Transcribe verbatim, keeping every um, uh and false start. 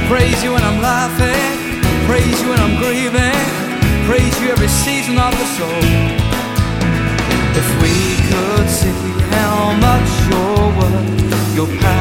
Praise you when I'm laughing, praise you when I'm grieving, praise you every season of the soul. If we could see how much you're worth, your power